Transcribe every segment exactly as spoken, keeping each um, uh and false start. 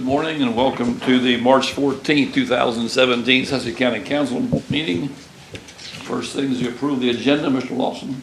morning and welcome to the March fourteenth, two thousand seventeen Sussex County Council meeting. First thing is to approve the agenda. Mister Lawson.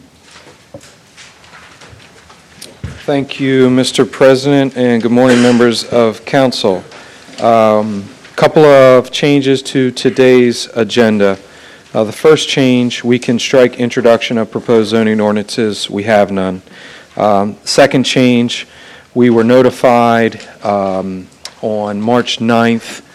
Thank you, Mister President, and good morning, members of council. A um, couple of changes to today's agenda. Uh, the first change, we can strike introduction of proposed zoning ordinances. We have none. Um, second change, we were notified um, on March ninth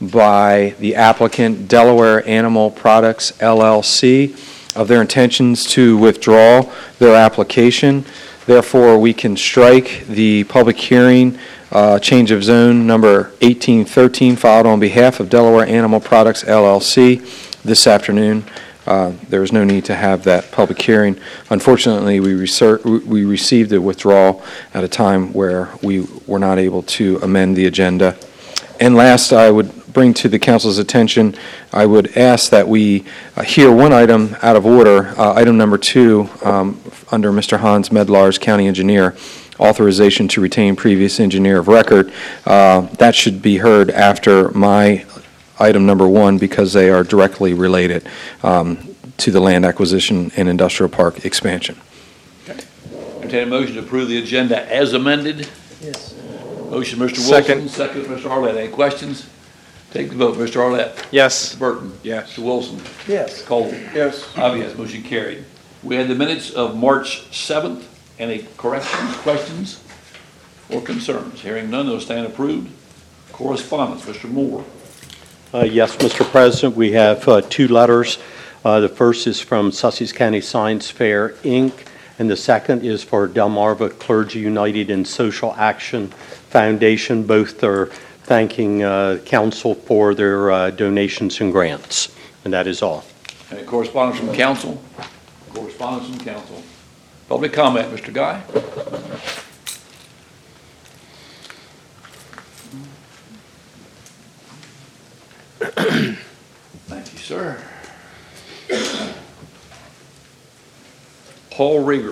by the applicant, Delaware Animal Products, L L C, of their intentions to withdraw their application. Therefore, we can strike the public hearing, uh, change of zone number eighteen thirteen, filed on behalf of Delaware Animal Products, L L C, this afternoon. Uh, there was no need to have that public hearing. Unfortunately, we, reser- we received a withdrawal at a time where we were not able to amend the agenda. And last, I would bring to the council's attention, I would ask that we uh, hear one item out of order, uh, item number two, um, under Mister Hans Medlar's county engineer, authorization to retain previous engineer of record. Uh, that should be heard after my item number one because they are directly related um, to the land acquisition and industrial park expansion. Okay. Entertain a motion to approve the agenda as amended. Yes. Motion, Mister Second. Wilson. Second, Mister Arlett. Any questions? Take the vote. Mister Arlett. Yes. Mister Burton. Yes. Mister Wilson. Yes. Cole. Yes. Aye, yes. Motion carried. We had the minutes of March seventh. Any corrections, questions, or concerns? Hearing none, those stand approved. Correspondence, Mister Moore. Uh, yes, Mister President, we have uh, two letters. Uh, the first is from Sussex County Science Fair, Incorporated, and the second is for Delmarva Clergy United and Social Action Foundation. Both are thanking uh, council for their uh, donations and grants, and that is all. Any correspondence from council? Correspondence from council. Public comment, Mister Guy. Thank you, sir. Paul Rieger.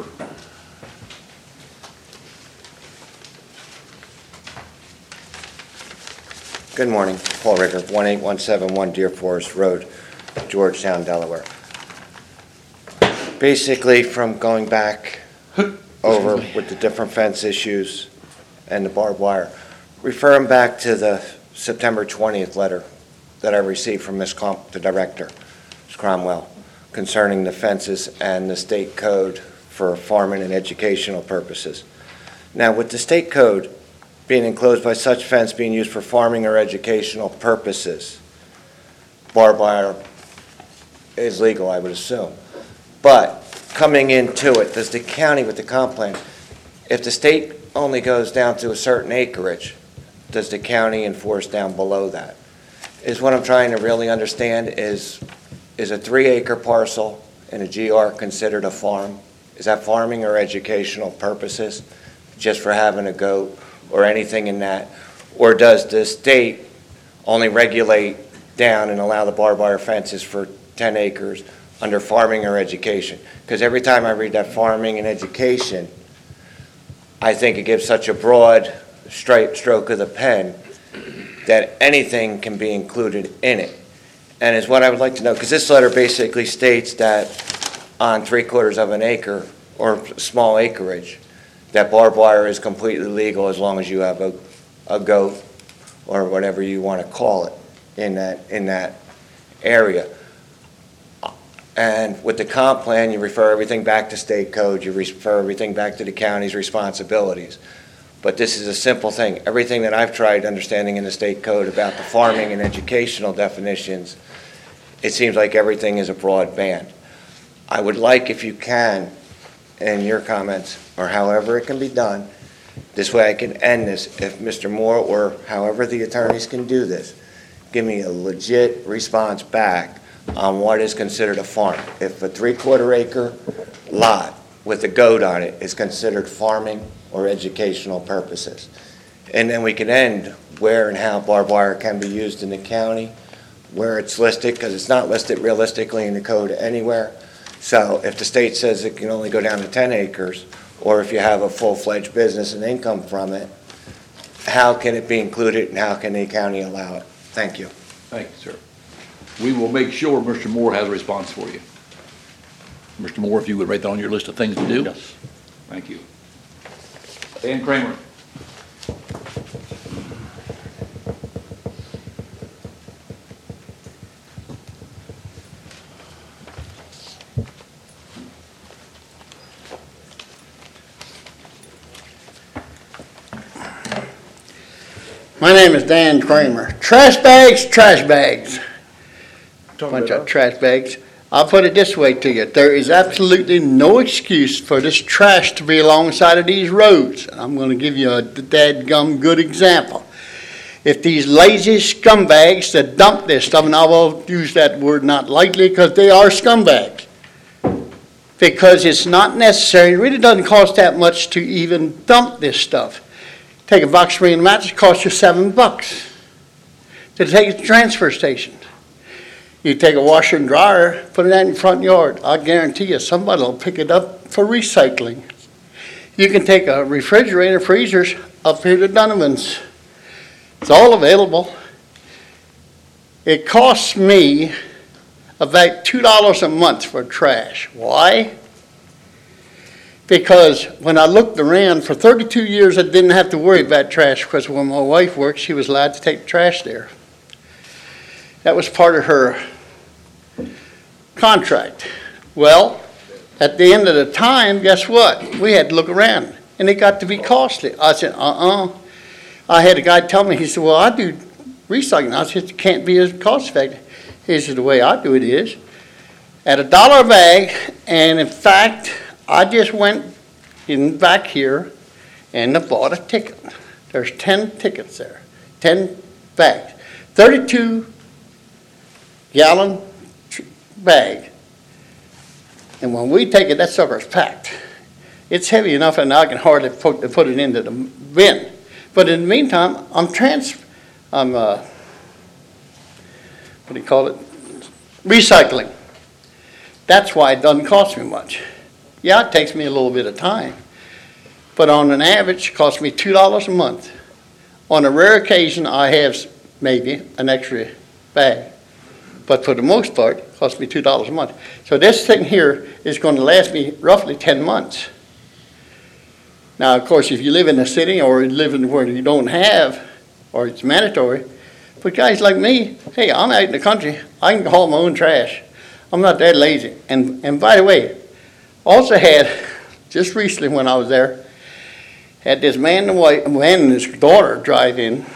Good morning, Paul Ricker, one eight one seven one Deer Forest Road, Georgetown, Delaware. Basically, from going back over with the different fence issues and the barbed wire, referring back to the September twentieth letter that I received from Miz Comp, the director, Miz Cromwell, concerning the fences and the state code for farming and educational purposes. Now, with the state code being enclosed by such fence being used for farming or educational purposes, barbed wire is legal, I would assume. But coming into it, does the county with the comp plan, if the state only goes down to a certain acreage, does the county enforce down below that? Is what I'm trying to really understand is, is a three acre parcel in a G R considered a farm? Is that farming or educational purposes, just for having a goat or anything in that? Or does the state only regulate down and allow the barbed wire fences for ten acres under farming or education? Because every time I read that farming and education, I think it gives such a broad straight stroke of the pen that anything can be included in it. And is what I would like to know, because this letter basically states that on three quarters of an acre or small acreage, that barbed wire is completely legal as long as you have a, a goat or whatever you want to call it in that in that area. And with the comp plan, you refer everything back to state code, you refer everything back to the county's responsibilities. But this is a simple thing. Everything that I've tried understanding in the state code about the farming and educational definitions, it seems like everything is a broad band. I would like, if you can, in your comments, or however it can be done, this way I can end this, if Mister Moore or however the attorneys can do this, give me a legit response back on what is considered a farm. If a three-quarter acre lot with a goat on it is considered farming or educational purposes. And then we can end where and how barbed wire can be used in the county, where it's listed, because it's not listed realistically in the code anywhere. So if the state says it can only go down to ten acres, or if you have a full-fledged business and income from it, how can it be included and how can the county allow it? Thank you. Thank you, sir. We will make sure Mister Moore has a response for you. Mister Moore, if you would write that on your list of things to do? Yes. Thank you. Dan Kramer. My name is Dan Kramer. Trash bags, trash bags. Bunch of trash bags. I'll put it this way to you. There is absolutely no excuse for this trash to be alongside of these roads. I'm going to give you a dadgum good example. If these lazy scumbags that dump this stuff, and I will use that word not lightly because they are scumbags, because it's not necessary, it really doesn't cost that much to even dump this stuff. Take a box spring mattress, costs you seven bucks to take it to the transfer station. You take a washer and dryer, put it out in the front yard. I guarantee you somebody will pick it up for recycling. You can take a refrigerator, freezers up here to Donovan's. It's all available. It costs me about two dollars a month for trash. Why? Because when I looked around, for thirty-two years I didn't have to worry about trash because when my wife worked, she was allowed to take the trash there. That was part of her contract. Well, at the end of the time, guess what? We had to look around, and it got to be costly. I said, uh-uh. I had a guy tell me, he said, well, I do recycling. I said, it can't be as cost effective. He said, the way I do it is at a dollar a bag, and in fact, I just went in back here and I bought a ticket. There's ten tickets there, ten bags, thirty-two gallon bag. And when we take it, that sucker's packed. It's heavy enough and I can hardly put, put it into the bin. But in the meantime, I'm trans, I'm, uh, what do you call it? Recycling. That's why it doesn't cost me much. Yeah, it takes me a little bit of time, but on an average, it costs me two dollars a month. On a rare occasion, I have maybe an extra bag, but for the most part, it costs me two dollars a month. So this thing here is going to last me roughly ten months. Now, of course, if you live in a city or you live in where you don't have, or it's mandatory, but guys like me, hey, I'm out in the country. I can haul my own trash. I'm not that lazy. And and by the way, also had, just recently when I was there, had this man and wife, man and his daughter drive in,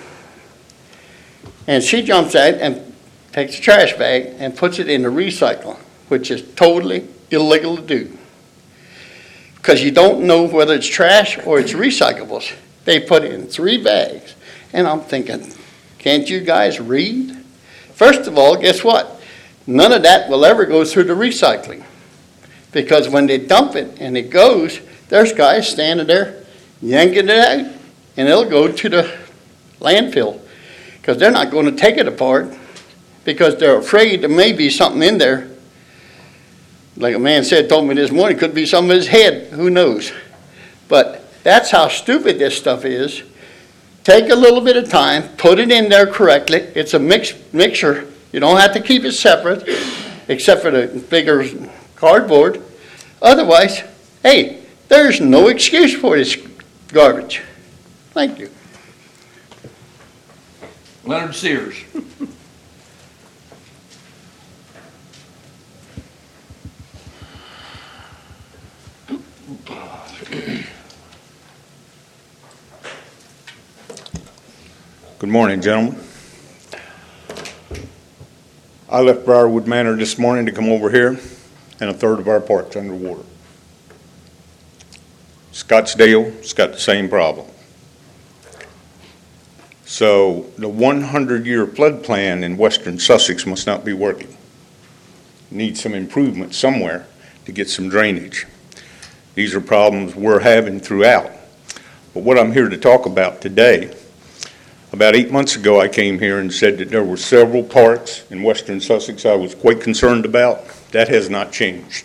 and she jumps out and takes a trash bag and puts it in the recycle, which is totally illegal to do. Because you don't know whether it's trash or it's recyclables. They put it in three bags. And I'm thinking, can't you guys read? First of all, guess what? None of that will ever go through the recycling. Because when they dump it and it goes, there's guys standing there yanking it out, and it'll go to the landfill. Because they're not going to take it apart because they're afraid there may be something in there. Like a man said, told me this morning, could be some of his head, who knows. But that's how stupid this stuff is. Take a little bit of time, put it in there correctly. It's a mix, mixture. You don't have to keep it separate, except for the bigger cardboard. Otherwise, hey, there's no excuse for this garbage. Thank you. Leonard Sears. Good morning, gentlemen. I left Briarwood Manor this morning to come over here, and a third of our park's underwater. Scottsdale's got the same problem. So the one hundred year flood plan in western Sussex must not be working. Needs some improvement somewhere to get some drainage. These are problems we're having throughout. But what I'm here to talk about today, about eight months ago I came here and said that there were several parks in western Sussex I was quite concerned about. That has not changed.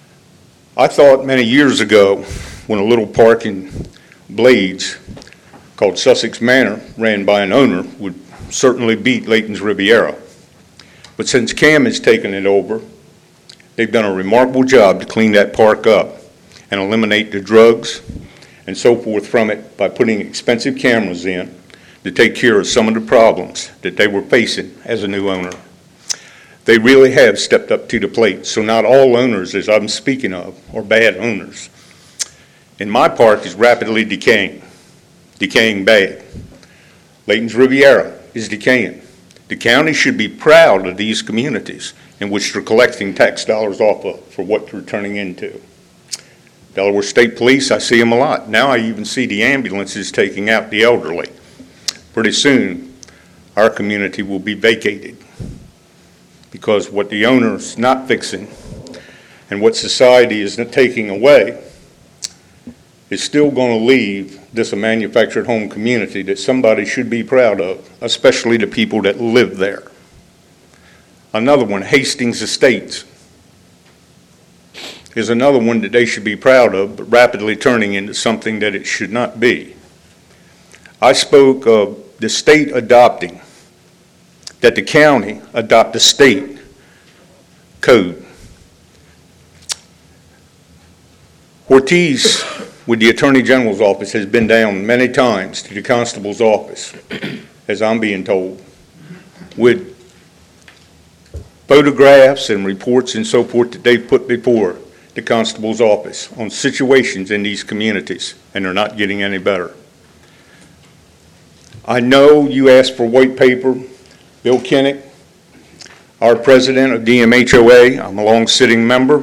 I thought many years ago when a little park in Blades called Sussex Manor, ran by an owner, would certainly beat Layton's Riviera. But since Cam has taken it over, they've done a remarkable job to clean that park up and eliminate the drugs and so forth from it by putting expensive cameras in to take care of some of the problems that they were facing as a new owner. They really have stepped up to the plate, so not all owners, as I'm speaking of, are bad owners. And my park is rapidly decaying, decaying bad. Layton's Riviera is decaying. The county should be proud of these communities in which they're collecting tax dollars off of for what they're turning into. Delaware State Police, I see them a lot. Now I even see the ambulances taking out the elderly. Pretty soon, our community will be vacated because what the owner's not fixing and what society is not taking away is still going to leave this a manufactured home community that somebody should be proud of, especially the people that live there. Another one, Hastings Estates, is another one that they should be proud of, but rapidly turning into something that it should not be. I spoke of the state adopting, that the county adopt the state code. Ortiz, with the Attorney General's office, has been down many times to the constable's office, as I'm being told, with photographs and reports and so forth that they've put before the constable's office on situations in these communities, and they're not getting any better. I know you asked for white paper. Bill Kinnick, our president of D M H O A, I'm a long-sitting member.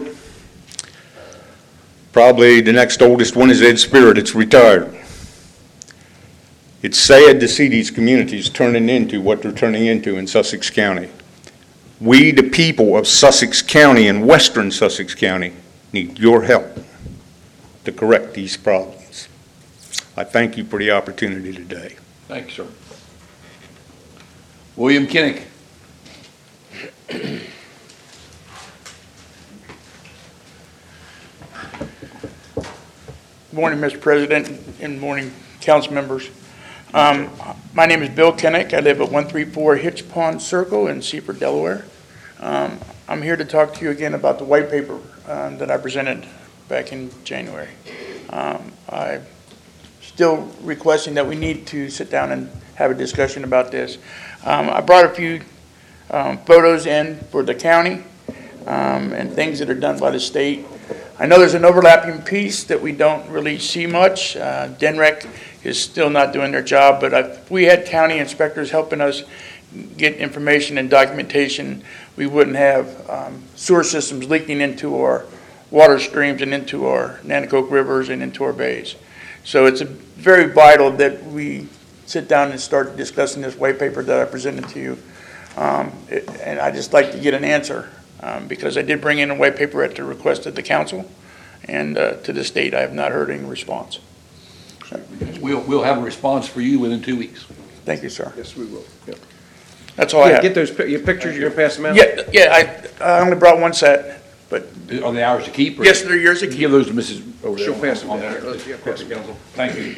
Probably the next oldest one is Ed Spirit, it's retired. It's sad to see these communities turning into what they're turning into in Sussex County. We, the people of Sussex County and western Sussex County, need your help to correct these problems. I thank you for the opportunity today. Thank you, sir. William Kinnick. Good morning, Mister President, and morning, council members. Um, my name is Bill Kinnick. I live at one three four Hitch Pond Circle in Seaford, Delaware. Um, I'm here to talk to you again about the white paper um, that I presented back in January. Um, I'm still requesting that we need to sit down and have a discussion about this. Um, I brought a few um, photos in for the county um, and things that are done by the state. I know there's an overlapping piece that we don't really see much. Uh, D N R E C is still not doing their job, but if we had county inspectors helping us get information and documentation, we wouldn't have um, sewer systems leaking into our water streams and into our Nanticoke rivers and into our bays. So it's a very vital that we sit down and start discussing this white paper that I presented to you. Um, it, and I just like to get an answer um, because I did bring in a white paper at the request of the council, and uh, to this date I have not heard any response. So, We'll, we'll have a response for you within two weeks. thank you, sir. Yes, we will. Yep. That's all I Yeah, have. get those, pi- your pictures, you're gonna pass them out? Yeah, yeah, I, I only brought one set, but Are they ours to keep? or- yes, they're yours to Give keep. those to Missus over there. She'll pass them on down. there. Let's- yeah, pass them down. Council. Thank you.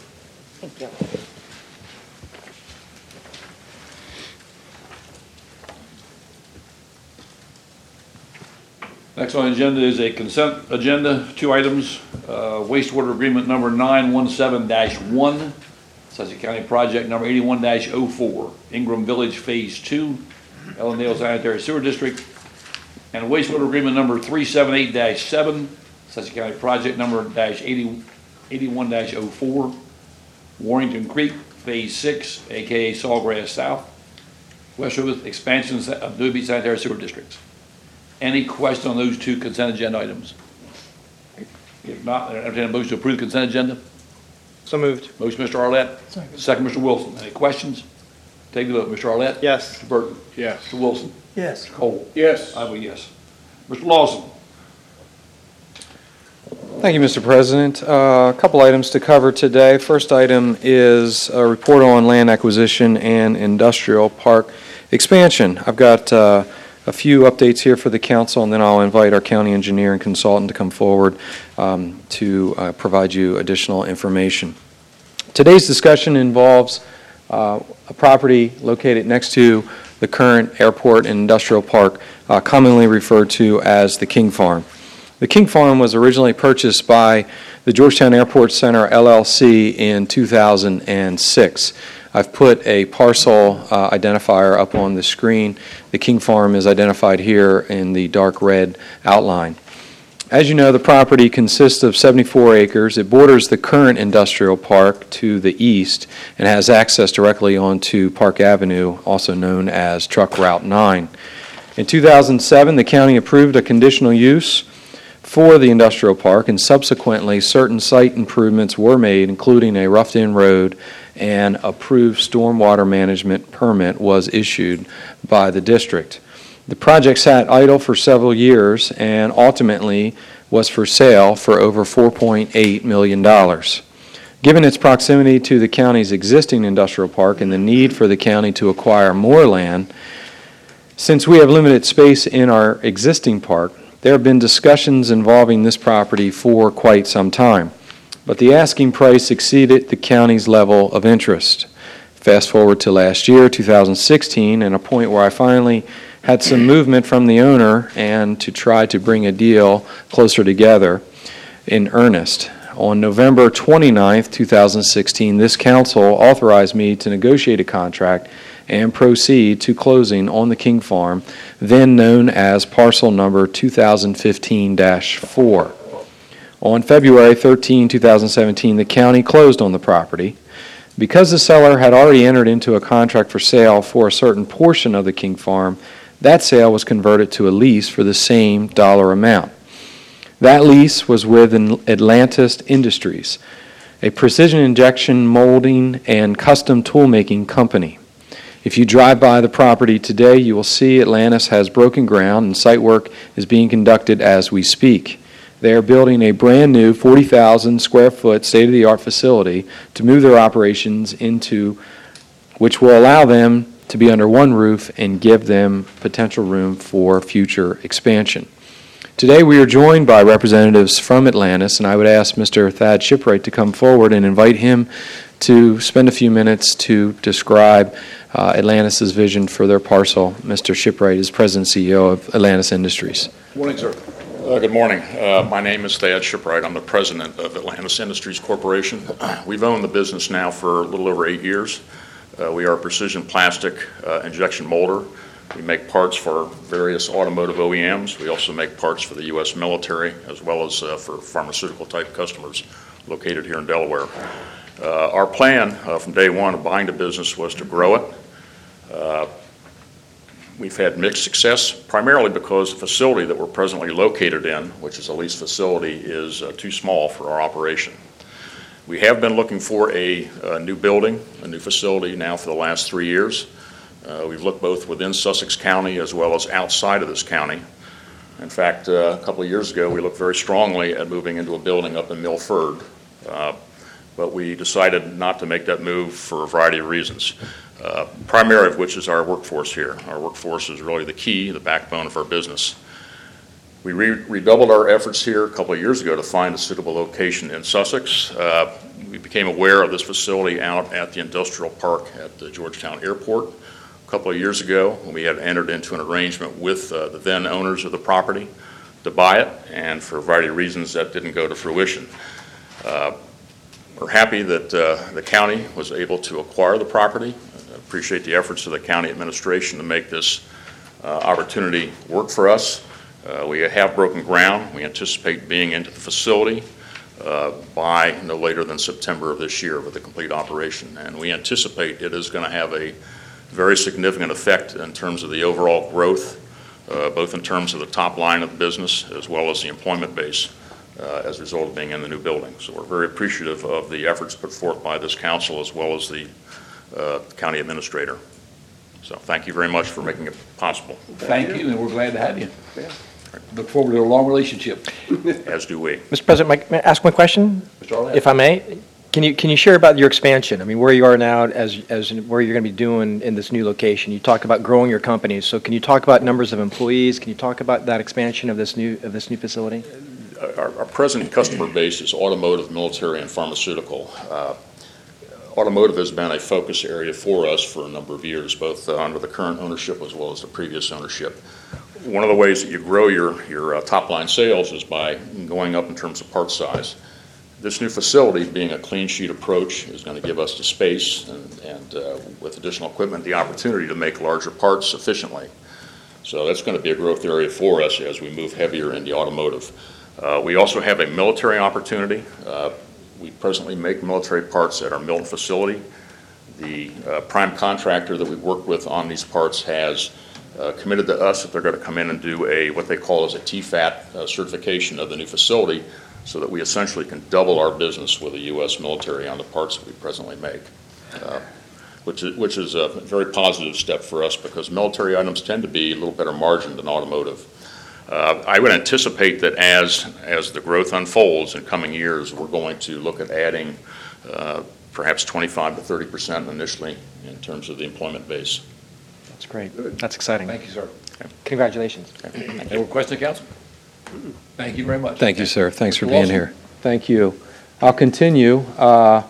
Next on the agenda is a consent agenda, two items, uh, wastewater agreement number nine one seven dash one, Sussex County project number eighty-one dash oh four, Ingram Village Phase Two, Ellendale Sanitary Sewer District, and wastewater agreement number three seven eight dash seven, Sussex County project number dash eighty, eighty-one dash oh four, Warrington Creek Phase Six, aka Sawgrass South, West River expansion of Dewey Beach Sanitary Sewer Districts. Any question on those two consent agenda items? If not, I entertain a motion to approve the consent agenda. So moved. Motion, Mister Arlett. Second. Second, Mister Wilson. Any questions? Take the vote. Mister Arlett? Yes. Mister Burton? Yes. Mister Wilson? Yes. Mister Cole? Yes. I vote yes. Mister Lawson? Thank you, Mister President. Uh, A couple items to cover today. First item is a report on land acquisition and industrial park expansion. I've got uh, a few updates here for the council, and then I'll invite our county engineer and consultant to come forward um, to uh, provide you additional information. Today's discussion involves uh, a property located next to the current airport and industrial park, uh, commonly referred to as the King Farm. The King Farm was originally purchased by the Georgetown Airport Center, L L C, in two thousand six. I've put a parcel uh, identifier up on the screen. The King Farm is identified here in the dark red outline. As you know, the property consists of seventy-four acres. It borders the current industrial park to the east and has access directly onto Park Avenue, also known as Truck Route nine. In two thousand seven, the county approved a conditional use for the industrial park, and subsequently certain site improvements were made, including a roughed-in road, and approved stormwater management permit was issued by the district. The project sat idle for several years and ultimately was for sale for over four point eight million dollars. Given its proximity to the county's existing industrial park and the need for the county to acquire more land, since we have limited space in our existing park, there have been discussions involving this property for quite some time, but the asking price exceeded the county's level of interest. Fast forward to last year, two thousand sixteen, and a point where I finally had some movement from the owner and to try to bring a deal closer together in earnest. On November twenty-ninth, two thousand sixteen, this council authorized me to negotiate a contract and proceed to closing on the King Farm, then known as parcel number two thousand fifteen dash four. On February thirteenth, two thousand seventeen, the county closed on the property. Because the seller had already entered into a contract for sale for a certain portion of the King Farm, that sale was converted to a lease for the same dollar amount. That lease was with Atlantis Industries, a precision injection molding and custom tool-making company. If you drive by the property today, you will see Atlantis has broken ground and site work is being conducted as we speak. They are building a brand-new forty thousand square foot state-of-the-art facility to move their operations into, which will allow them to be under one roof and give them potential room for future expansion. Today we are joined by representatives from Atlantis, and I would ask Mister Thad Shipwright to come forward and invite him to spend a few minutes to describe uh, Atlantis' vision for their parcel. Mister Shipwright is President and C E O of Atlantis Industries. Morning, sir. Uh, Good morning. Uh, My name is Thad Shipwright. I'm the president of Atlantis Industries Corporation. We've owned the business now for a little over eight years. Uh, We are a precision plastic uh, injection molder. We make parts for various automotive O E Ms. We also make parts for the U S military as well as uh, for pharmaceutical-type customers located here in Delaware. Uh, Our plan uh, from day one of buying the business was to grow it. Uh, We've had mixed success, primarily because the facility that we're presently located in, which is a leased facility, is uh, too small for our operation. We have been looking for a, a new building, a new facility now for the last three years. Uh, we've looked both within Sussex County as well as outside of this county. In fact, uh, a couple of years ago, we looked very strongly at moving into a building up in Milford, uh, but we decided not to make that move for a variety of reasons. Uh, primary of which is our workforce here. Our workforce is really the key, the backbone of our business. We re- redoubled our efforts here a couple of years ago to find a suitable location in Sussex. Uh, we became aware of this facility out at the industrial park at the Georgetown Airport a couple of years ago when we had entered into an arrangement with uh, the then owners of the property to buy it, and for a variety of reasons that didn't go to fruition. Uh, we're happy that uh, the county was able to acquire the property. Appreciate the efforts of the county administration to make this uh, opportunity work for us. Uh, we have broken ground. We anticipate being into the facility uh, by no later than September of this year with a complete operation. And we anticipate it is going to have a very significant effect in terms of the overall growth, uh, both in terms of the top line of the business as well as the employment base uh, as a result of being in the new building. So we're very appreciative of the efforts put forth by this council as well as the Uh, county administrator. So thank you very much for making it possible. Thank you, and we're glad to have you. Look forward to a long relationship. As do we. Mister President, may may I ask one question, Mister Arlett? if I may? Can you, can you share about your expansion? I mean, where you are now as, as in where you're going to be doing in this new location? You talked about growing your company, so can you talk about numbers of employees? Can you talk about that expansion of this new, of this new facility? Our, our present customer base is automotive, military, and pharmaceutical. Uh, automotive has been a focus area for us for a number of years, both uh, under the current ownership as well as the previous ownership. One of the ways that you grow your, your uh, top-line sales is by going up in terms of part size. This new facility, being a clean sheet approach, is going to give us the space and, and uh, with additional equipment, the opportunity to make larger parts efficiently. So that's going to be a growth area for us as we move heavier in the automotive. Uh, we also have a military opportunity. Uh, we presently make military parts at our Milton facility. The uh, prime contractor that we've worked with on these parts has uh, committed to us that they're going to come in and do a what they call as a T FAT uh, certification of the new facility, so that we essentially can double our business with the U S military on the parts that we presently make, uh, which is, which is a very positive step for us because military items tend to be a little better margin than automotive. Uh, I would anticipate that as, as the growth unfolds in coming years, we're going to look at adding uh, perhaps twenty-five to thirty percent initially in terms of the employment base. That's great. That's exciting. Thank you, sir. Congratulations. Any more questions, council? Thank you very much. Thank you, sir. Thanks for Mister being Lawson? here. Thank you. I'll continue. Uh,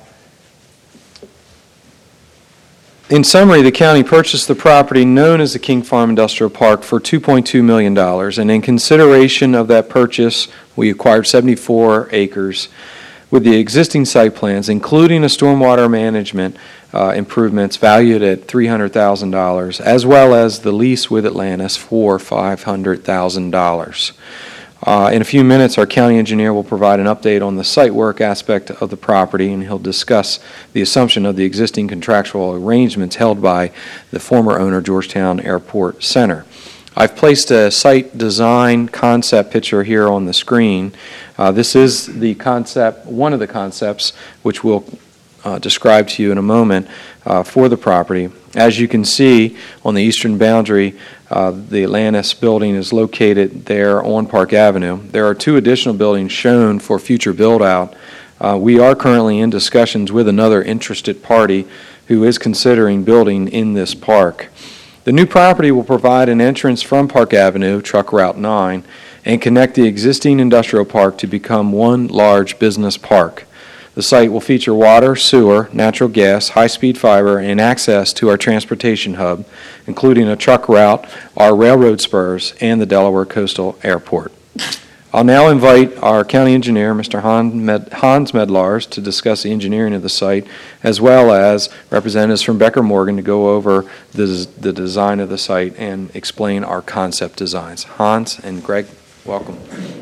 In summary, the county purchased the property known as the King Farm Industrial Park for two point two million dollars, and in consideration of that purchase, we acquired seventy-four acres with the existing site plans, including a stormwater management uh, improvements valued at three hundred thousand dollars, as well as the lease with Atlantis for five hundred thousand dollars. Uh, In a few minutes, our county engineer will provide an update on the site work aspect of the property, and he'll discuss the assumption of the existing contractual arrangements held by the former owner, Georgetown Airport Center. I've placed a site design concept picture here on the screen. Uh, This is the concept, one of the concepts, which we'll uh, describe to you in a moment, uh, for the property. As you can see, on the eastern boundary, uh, the Atlantis building is located there on Park Avenue. There are two additional buildings shown for future build-out. Uh, We are currently in discussions with another interested party who is considering building in this park. The new property will provide an entrance from Park Avenue, Truck Route nine, and connect the existing industrial park to become one large business park. The site will feature water, sewer, natural gas, high-speed fiber, and access to our transportation hub, including a truck route, our railroad spurs, and the Delaware Coastal Airport. I'll now invite our county engineer, Mister Han Med- Hans Medlars, to discuss the engineering of the site, as well as representatives from Becker Morgan to go over the, the design of the site and explain our concept designs. Hans and Greg, welcome.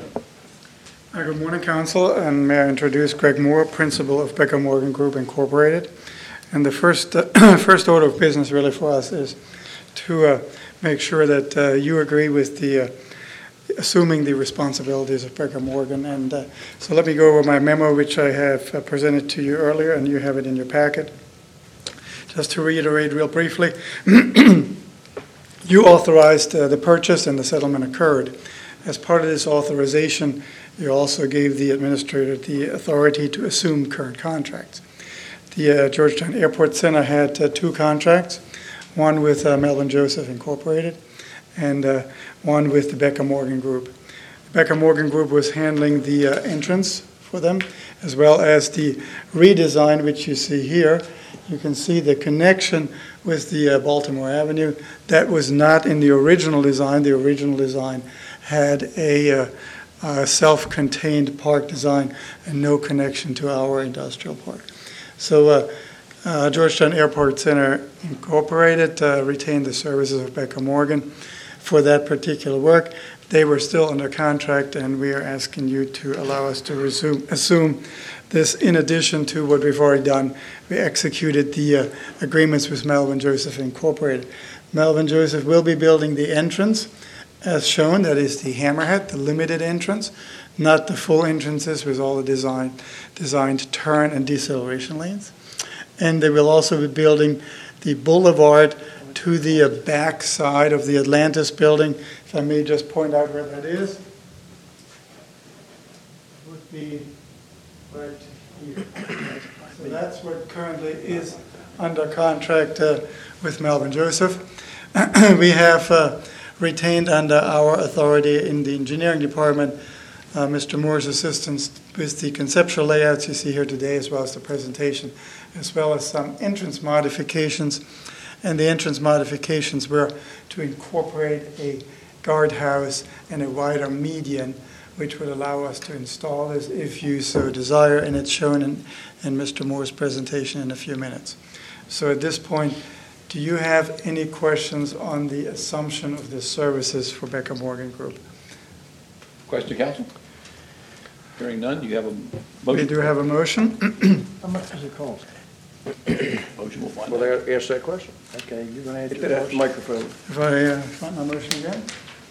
Hi, good morning, Council, and may I introduce Greg Moore, Principal of Becker Morgan Group Incorporated. And the first uh, first order of business really for us is to uh, make sure that uh, you agree with the uh, assuming the responsibilities of Becker Morgan. And uh, so let me go over my memo, which I have uh, presented to you earlier, and you have it in your packet. Just to reiterate real briefly, you authorized uh, the purchase and the settlement occurred. As part of this authorization, you also gave the administrator the authority to assume current contracts. The uh, Georgetown Airport Center had uh, two contracts, one with uh, Melvin Joseph Incorporated and uh, one with the Becker Morgan Group. The Becker Morgan Group was handling the uh, entrance for them, as well as the redesign, which you see here. You can see the connection with the uh, Baltimore Avenue. That was not in the original design. The original design had a uh, uh, self-contained park design and no connection to our industrial park. So uh, uh, Georgetown Airport Center Incorporated uh, retained the services of Becker Morgan for that particular work. They were still under contract, and we are asking you to allow us to resume, assume this in addition to what we've already done. We executed the uh, agreements with Melvin Joseph Incorporated. Melvin Joseph will be building the entrance as shown. That is the hammerhead, the limited entrance, not the full entrances with all the design, designed turn and deceleration lanes. And they will also be building the boulevard to the uh, back side of the Atlantis building. If I may just point out where that is. It would be right here. So that's what currently is under contract uh, with Melvin Joseph. We have uh, retained under our authority in the engineering department uh, Mister Moore's assistance with the conceptual layouts you see here today, as well as the presentation as well as some entrance modifications. And the entrance modifications were to incorporate a guardhouse and a wider median, which would allow us to install this if you so desire, and it's shown in, in Mister Moore's presentation in a few minutes. So at this point, do you have any questions on the assumption of the services for Becker Morgan Group? Question, council? Hearing none, you have a We motion? do have a motion. How much does it cost? Motion, we'll find Well, out. they answer that question. Okay, you're gonna answer Hit the that microphone. If I uh, find my motion again?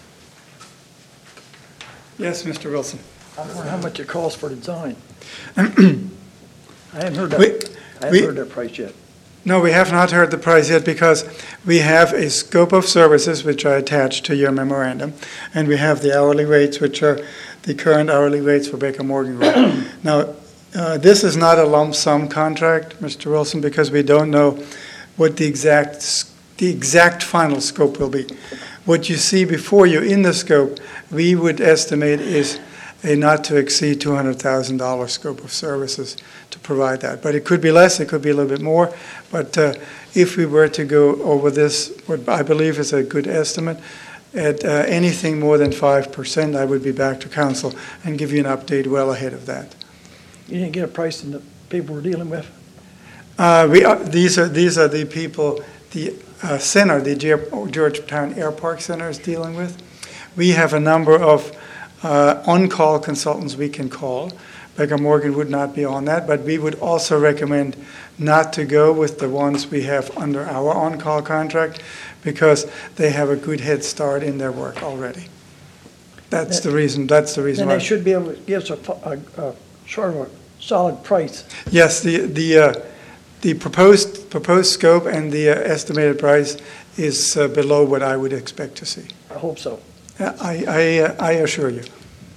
Yes, Mister Wilson. I wonder how much it costs for design. I haven't heard We- that, I we- haven't heard that price yet. No, we have not heard the price yet because we have a scope of services which I attached to your memorandum, and we have the hourly rates, which are the current hourly rates for Baker Morgan Group. Now, uh, this is not a lump sum contract, Mister Wilson, because we don't know what the exact, s- the exact final scope will be. What you see before you in the scope, we would estimate is a not to exceed two hundred thousand dollars scope of services to provide that. But it could be less, it could be a little bit more. But uh, if we were to go over this, what I believe is a good estimate, at uh, anything more than five percent, I would be back to council and give you an update well ahead of that. You didn't get a price in the people we're dealing with? Uh, we are, these are these are the people the uh, center, the Ge- Georgetown Air Park Center is dealing with. We have a number of uh, on-call consultants we can call. Becker Morgan would not be on that, but we would also recommend not to go with the ones we have under our on-call contract because they have a good head start in their work already. That's the reason. That's the reason Then why. they should be able to give us a, fu- a, a sort of a solid price. Yes, the, the, uh, the proposed, proposed scope and the uh, estimated price is uh, below what I would expect to see. I hope so. Uh, I, I, uh, I assure you.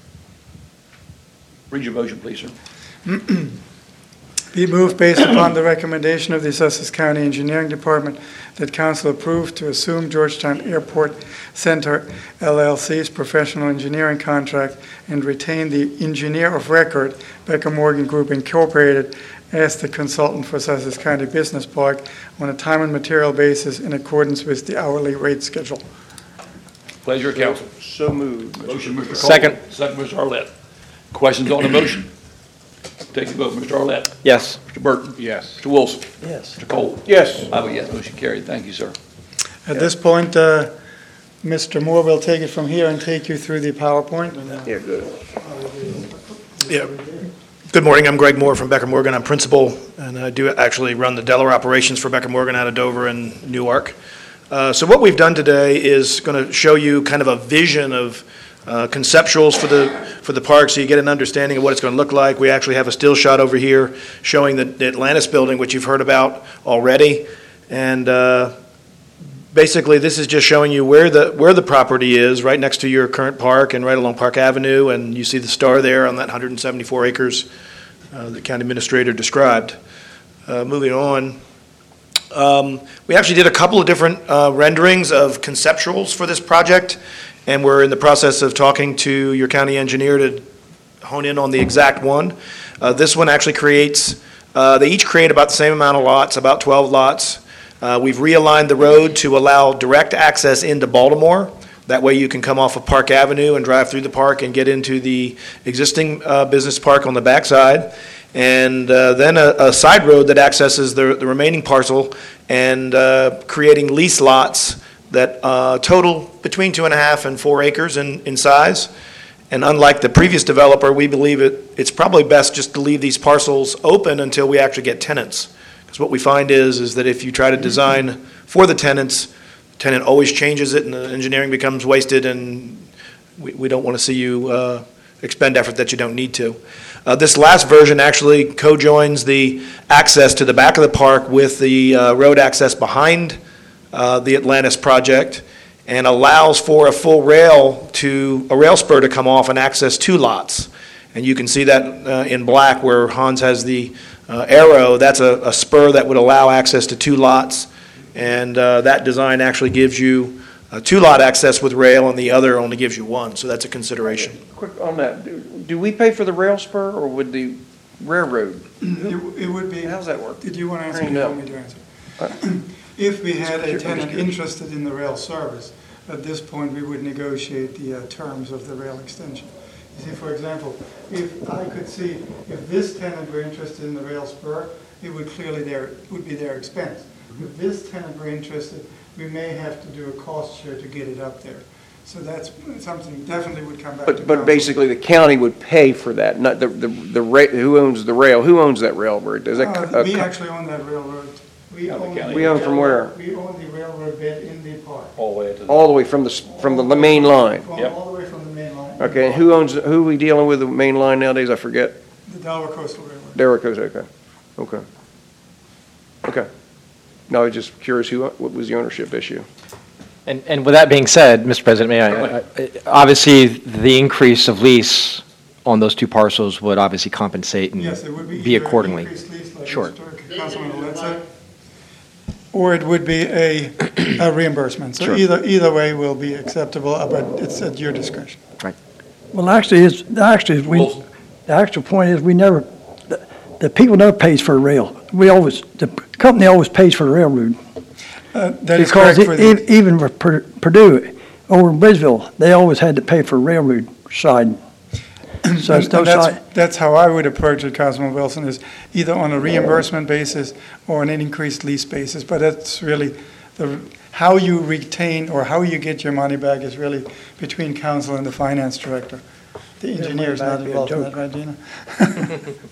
Read your motion, please, sir. Be moved based upon the recommendation of the Sussex County Engineering Department that council approve to assume Georgetown Airport Center L L C's professional engineering contract and retain the engineer of record, Becker Morgan Group Incorporated, as the consultant for Sussex County Business Park on a time and material basis in accordance with the hourly rate schedule. Pleasure, of council. So moved. Motion, Mister Cole. Second. Second, Mister Arlett. Questions on the motion? Take the vote. Mister Arlett. Yes. Mister Burton. Yes. Mister Wilson. Yes. Mister Cole. Yes. I vote yes. Motion carried. Thank you, sir. At this point, uh, Mister Moore will take it from here and take you through the PowerPoint. Yeah, good. Yeah. Good morning, I'm Greg Moore from Becker Morgan. I'm principal, and I do actually run the Delaware operations for Becker Morgan out of Dover and Newark. Uh, So what we've done today is going to show you kind of a vision of uh, conceptuals for the for the park, so you get an understanding of what it's going to look like. We actually have a still shot over here showing the the Atlantis building, which you've heard about already. And uh, basically, this is just showing you where the where the property is, right next to your current park and right along Park Avenue, and you see the star there on that one hundred seventy-four acres uh, the county administrator described. Uh, moving on, um, we actually did a couple of different uh, renderings of conceptuals for this project, and we're in the process of talking to your county engineer to hone in on the exact one. Uh, this one actually creates, uh, they each create about the same amount of lots, about twelve lots. Uh, We've realigned the road to allow direct access into Baltimore. That way you can come off of Park Avenue and drive through the park and get into the existing uh, business park on the backside. And uh, then a, a side road that accesses the, the remaining parcel and uh, creating lease lots that uh, total between two and a half and four acres in, in size. And unlike the previous developer, we believe it, it's probably best just to leave these parcels open until we actually get tenants. Because what we find is, is that if you try to design for the tenants, the tenant always changes it and the engineering becomes wasted, and we, we don't want to see you uh, expend effort that you don't need to. Uh, this last version actually co-joins the access to the back of the park with the uh, road access behind uh, the Atlantis project, and allows for a full rail to, a rail spur to come off and access two lots. And you can see that uh, in black where Hans has the uh, arrow. That's a, a spur that would allow access to two lots. And uh, that design actually gives you a two-lot access with rail, and the other only gives you one. So that's a consideration. Quick on that, do, do we pay for the rail spur, or would the railroad. It it would be, How's that work? did you want to answer or Bring do it you up. want me to answer? If we had a Just tenant curious. interested in the rail service, at this point, we would negotiate the uh, terms of the rail extension. You see, for example, if I could see, if this tenant were interested in the rail spur, it would clearly their, would be their expense. If this tenant were interested, we may have to do a cost share to get it up there. So that's something definitely would come back to But, but council. basically, the county would pay for that, not the, the, the ra- who owns the rail? Who owns that railroad? Does that? Uh, uh, We co- actually own that railroad. We Yeah, the own. the county. We own from where? railroad- We own the railroad bed in the park. All the way to the. All the way from the, s- from the main line? From- Yep. All the way from the main line. Okay, and who owns, who are we dealing with the main line nowadays? I forget. The Delaware Coastal Railroad. Derrick, okay, okay. Okay. No, I was just curious who, what was the ownership issue? And, and with that being said, Mister President, may I, I- obviously, the increase of lease on those two parcels would obviously compensate and Yes, it would be. be either accordingly. increased lease like Sure. Mister Councilman Ouellette said, or it would be a a reimbursement. So Sure. either, either way will be acceptable, uh, but it's at your discretion. Well, actually, it's, actually, we, Wilson. the actual point is, we never, the, the people never pays for the rail. We always, the company always pays for the railroad. Uh, That is Because correct for e- the, e- even for Pur- Purdue, over in Bridgeville, they always had to pay for railroad side. So it's and no and that's, side, that's how I would approach it, Councilman Wilson, is either on a reimbursement basis or an increased lease basis. But that's really, the how you retain or how you get your money back is really between council and the finance director. The engineer is money not back be a involved in joke. that, right, Gina?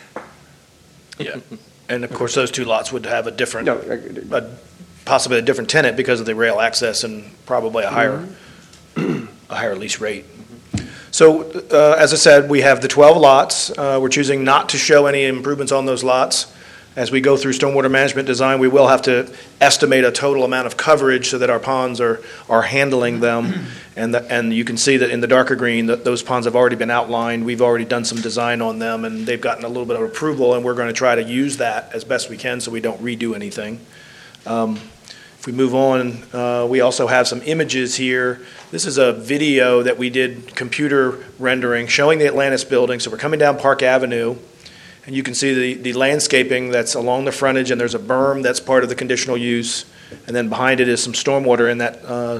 Yeah. And of course, those two lots would have a different, No, I- a- possibly a different tenant because of the rail access and probably a higher, a higher lease rate. So, uh, as I said, we have the twelve lots. Uh, We're choosing not to show any improvements on those lots. As we go through stormwater management design, we will have to estimate a total amount of coverage so that our ponds are, are handling them. And, the- and you can see that in the darker green, that those ponds have already been outlined. We've already done some design on them, and they've gotten a little bit of approval, and we're going to try to use that as best we can so we don't redo anything. Um, If we move on, uh, we also have some images here. This is a video that we did computer rendering showing the Atlantis building. So we're coming down Park Avenue, and you can see the, the landscaping that's along the frontage, and there's a berm that's part of the conditional use. And then behind it is some stormwater in that uh,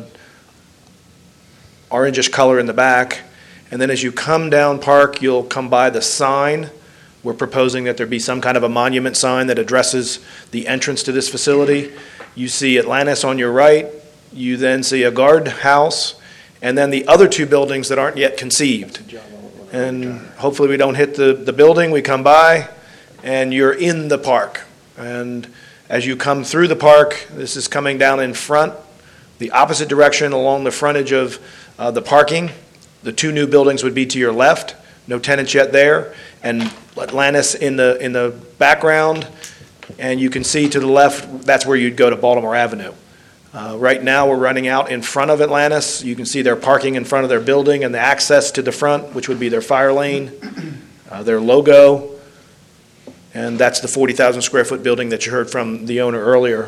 orangish color in the back. And then as you come down Park, you'll come by the sign. We're proposing that there be some kind of a monument sign that addresses the entrance to this facility. You see Atlantis on your right, you then see a guardhouse, and then the other two buildings that aren't yet conceived. And hopefully we don't hit the, the building, we come by, and you're in the park. And as you come through the park, this is coming down in front, the opposite direction along the frontage of uh, the parking. The two new buildings would be to your left, no tenants yet there, and Atlantis in the, in the background. And you can see to the left, that's where you'd go to Baltimore Avenue. Uh, Right now, we're running out in front of Atlantis. You can see they're parking in front of their building and the access to the front, which would be their fire lane, uh, their logo, and that's the forty thousand square foot building that you heard from the owner earlier.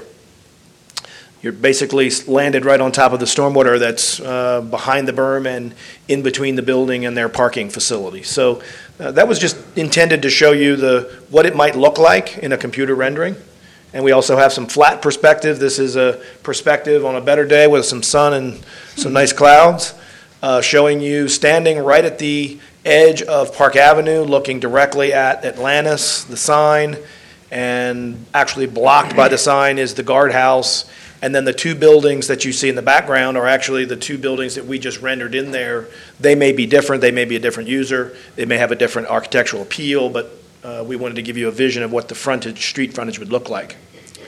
You're basically landed right on top of the stormwater that's uh, behind the berm and in between the building and their parking facility. So uh, that was just intended to show you the, what it might look like in a computer rendering. And we also have some flat perspective. This is a perspective on a better day with some sun and some nice clouds, uh, showing you standing right at the edge of Park Avenue, looking directly at Atlantis, the sign, and actually blocked by the sign is the guardhouse. And then the two buildings that you see in the background are actually the two buildings that we just rendered in there. They may be different, they may be a different user, they may have a different architectural appeal, but uh, we wanted to give you a vision of what the frontage, street frontage would look like.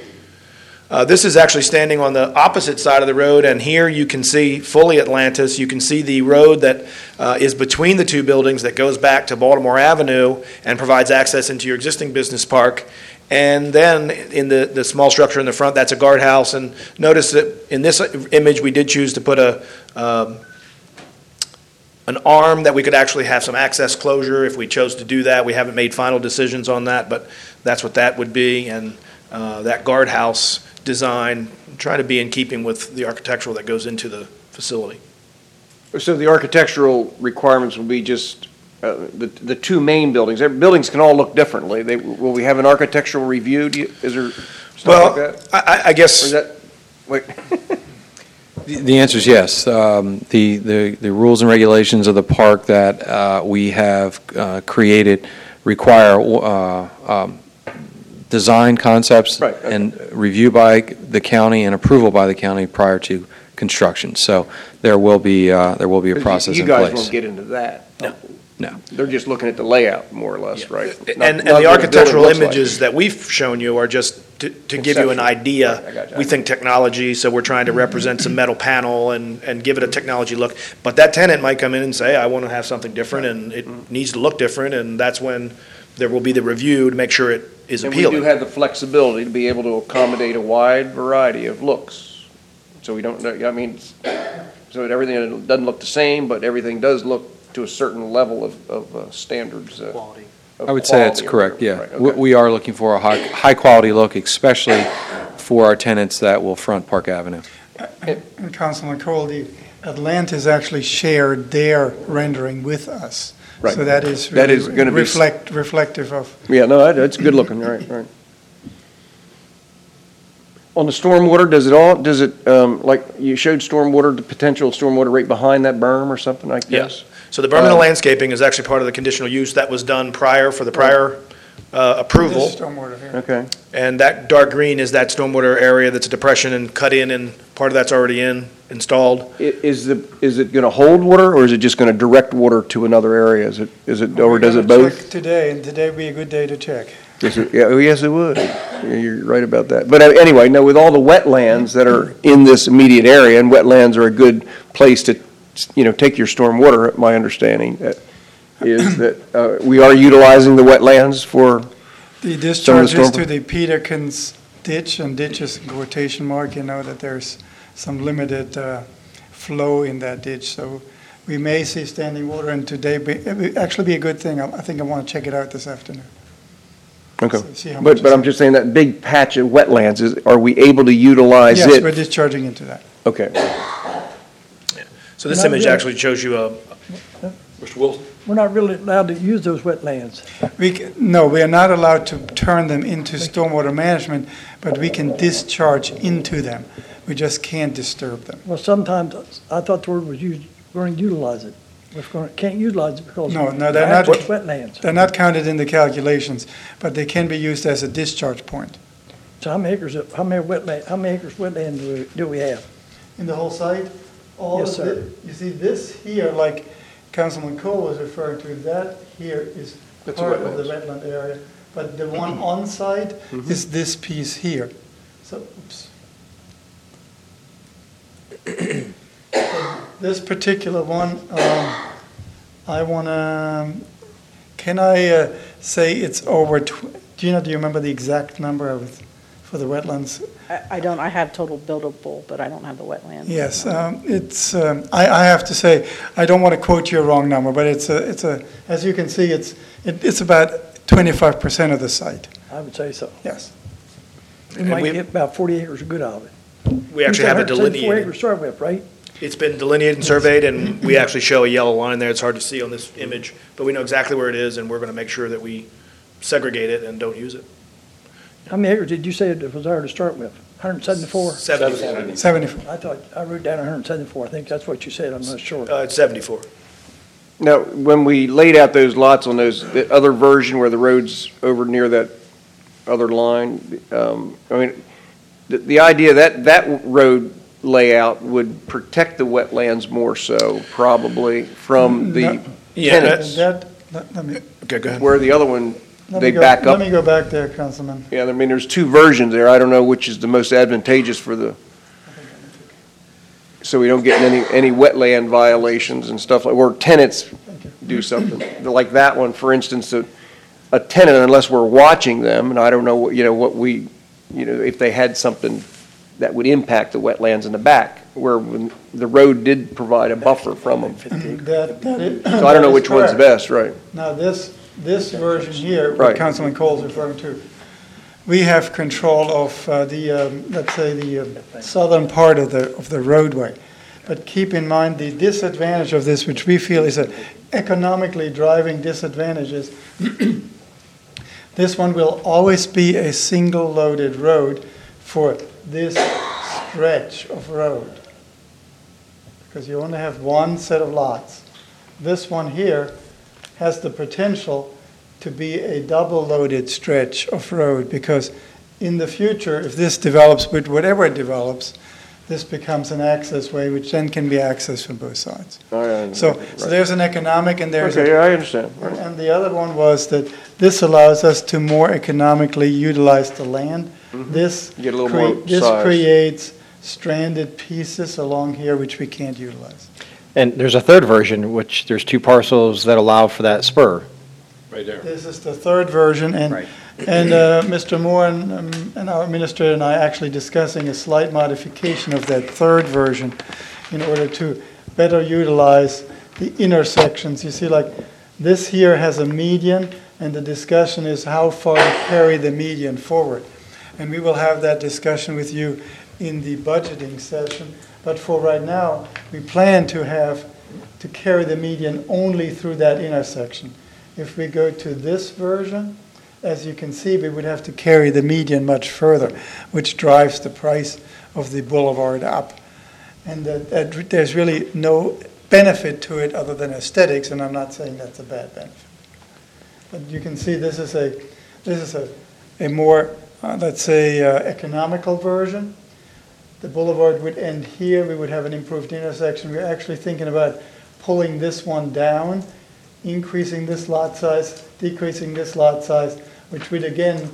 Uh, This is actually standing on the opposite side of the road, and here you can see fully Atlantis. You can see the road that uh, is between the two buildings that goes back to Baltimore Avenue and provides access into your existing business park. And then in the, the small structure in the front, that's a guardhouse. And notice that in this image, we did choose to put a um, an arm that we could actually have some access closure if we chose to do that. We haven't made final decisions on that, but that's what that would be. And uh, that guardhouse design, try to be in keeping with the architectural that goes into the facility. So the architectural requirements will be just uh, the, the two main buildings, Their buildings can all look differently. They, will we have an architectural review? Do you, is there stuff Well, like that? I, I- I guess. Or is that, wait, The the answer is yes. Um, The, the the rules and regulations of the park that uh, we have uh, created require uh, um, design concepts Right, okay. and review by the county and approval by the county prior to construction. So there will be, uh, there will be a process you in guys place. won't get into that. No. No. They're just looking at the layout, more or less, right? Not- And, not and what the building architectural looks like. images that we've shown you are just to, to give you an Conceptual. idea. Right, I got you. We think technology, so we're trying to represent some metal panel and, and give it a technology look. But that tenant might come in and say, I want to have something different, and it needs to look different, and that's when there will be the review to make sure it is And we do appealing. have the flexibility to be able to accommodate a wide variety of looks. So we don't, I mean, it's- so that everything doesn't look the same, but everything does look to a certain level of, of uh, standards. uh, of I would say that's quality or correct, yeah. whatever. Right, We okay. we are looking for a high, high-quality look, especially for our tenants that will front Park Avenue. And Councilman Cole, the Atlantis actually shared their rendering with us. Right. So that is That is really gonna be s- reflect, reflective of, Yeah, no, that- that's good looking, right, right. On the stormwater, does it all, does it, um, like, you showed stormwater, the potential stormwater right behind that berm or something like this? Yes. So the berm and the Uh, landscaping is actually part of the conditional use that was done prior, for the prior uh, approval. this stormwater here. Okay. And that dark green is that stormwater area that's a depression and cut in, and part of that's already in, installed. I- Is the, is it going to hold water, or is it just going to direct water to another area? Is it, is it, or We're does it gonna both? check Today, and today would be a good day to check. Yes, it- yeah, oh, yes, it would. Yeah, you're right about that. But uh, anyway, no, with all the wetlands that are in this immediate area, and wetlands are a good place to, you know, take your storm water, my understanding uh, is that uh, we are utilizing the wetlands for, The Some of discharges the storm- to the Peterkins ditch, and ditch is in quotation mark, you know that there's some limited uh, flow in that ditch, so we may see standing water, and today, be- it would actually be a good thing. I I think I want to check it out this afternoon. okay. So see how much But, but is I'm in- just saying that big patch of wetlands, is, are we able to utilize Yes, we're it? discharging into that. Okay. So this Not image really. actually shows you a, Mister Wilson? We're not really allowed to use those wetlands. We, c- no, we are not allowed to turn them into stormwater management, but we can discharge into them. We just can't disturb them. Well, sometimes, I thought the word was used, we're going to utilize it. We're going, can't utilize it because. No, no, they're not- it's wetlands. They're not counted in the calculations, but they can be used as a discharge point. So how many acres, of- how many wetland, how many acres wetland do we, do we have? In the whole site? All Yes, of sir. the- You see, this here, like Councilman Cole was referring to, that here is That's a part of the wetlands. wetland area, but the one on site Mm-hmm. is this piece here. So, oops. So this particular one, um, I wanna, can I uh, say it's over, tw- Gina, do you remember the exact number of, for the wetlands? I, I don't, I have total buildable, but I don't have the wetland. Yes, um, it's, um, I, I have to say, I don't want to quote you a wrong number, but it's a, it's a, as you can see, it's, it- it's about twenty-five percent of the site, I would say so. yes. We And might we- get about forty acres good out of it. we actually have it Four delineated. acres start with, right? It's been delineated and surveyed, and we actually show a yellow line there. It's hard to see on this image, but we know exactly where it is, and we're going to make sure that we segregate it and don't use it. How many acres did you say it was there to start with? one hundred seventy-four? seventy-four. seventy-four. I thought, I wrote down one hundred seventy-four. I think that's what you said. I'm not sure. Uh, it's seventy-four. Now, when we laid out those lots on those, the other version where the road's over near that other line, um, I mean, the, the idea that that road layout would protect the wetlands more so, probably, from the No. Yeah, tenants, That, let let me, Okay, go ahead. where the other one, let they me go, back let up. me go back there, Councilman. Yeah, I mean, there's two versions there. I don't know which is the most advantageous for the, so we don't get any, any wetland violations and stuff like, where tenants do something. Like that one, for instance, a, a tenant, unless we're watching them, and I don't know, what you know, what we, you know, if they had something that would impact the wetlands in the back, where when the road did provide a buffer from them. That, that is. So I don't know which one's best, right? Now, this, this version here, what Right. Councilman Cole's referring to, we have control of uh, the, um, let's say, the uh, southern part of the, of the roadway. But keep in mind the disadvantage of this, which we feel is an economically driving disadvantage, is this one will always be a single loaded road for this stretch of road. Because you only have one set of lots. This one here has the potential to be a double-loaded stretch of road, because in the future, if this develops with whatever it develops, this becomes an access way, which then can be accessed from both sides. Oh, yeah, So, right. so there's an economic and there's Okay, a... yeah, I understand. Right. And the other one was that this allows us to more economically utilize the land. This, Get a little crea- more this size. creates stranded pieces along here which we can't utilize. And there's a third version, which there's two parcels that allow for that spur. Right there. This is the third version, and, Right. and uh, Mister Moore and, um, and our administrator and I are actually discussing a slight modification of that third version in order to better utilize the intersections. You see, like, this here has a median, and the discussion is how far to carry the median forward. And we will have that discussion with you in the budgeting session. But for right now, we plan to have, to carry the median only through that intersection. If we go to this version, as you can see, we would have to carry the median much further, which drives the price of the boulevard up. And that, that there's really no benefit to it other than aesthetics, and I'm not saying that's a bad benefit. But you can see this is a, this is a, a more, uh, let's say, uh, economical version. The boulevard would end here. We would have an improved intersection. We're actually thinking about pulling this one down, increasing this lot size, decreasing this lot size, which would again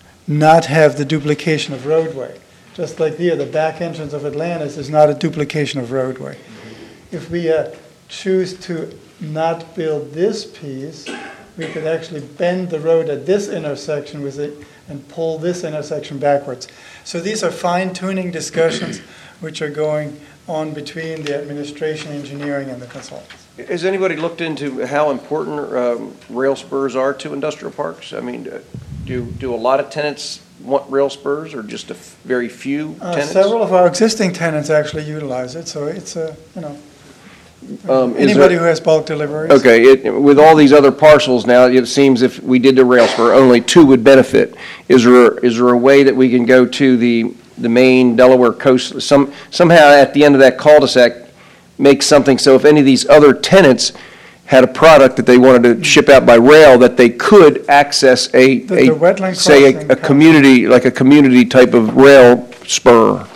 not have the duplication of roadway. Just like here, the back entrance of Atlantis is not a duplication of roadway. If we uh, choose to not build this piece, we could actually bend the road at this intersection with it and pull this intersection backwards. So these are fine-tuning discussions which are going on between the administration, engineering, and the consultants. Has anybody looked into how important um, rail spurs are to industrial parks? I mean, uh, do, do a lot of tenants want rail spurs, or just a f- very few Uh, tenants? Several of our existing tenants actually utilize it, so it's a, you know, Um, is anybody there- who has bulk deliveries. Okay, it, with all these other parcels now, it seems if we did the rail spur, only two would benefit. Is there, is there a way that we can go to the, the main Delaware coast, some, somehow at the end of that cul-de-sac, make something so if any of these other tenants had a product that they wanted to ship out by rail, that they could access a, The- the a, wetland say, a, crossing a community, like a community type of rail spur?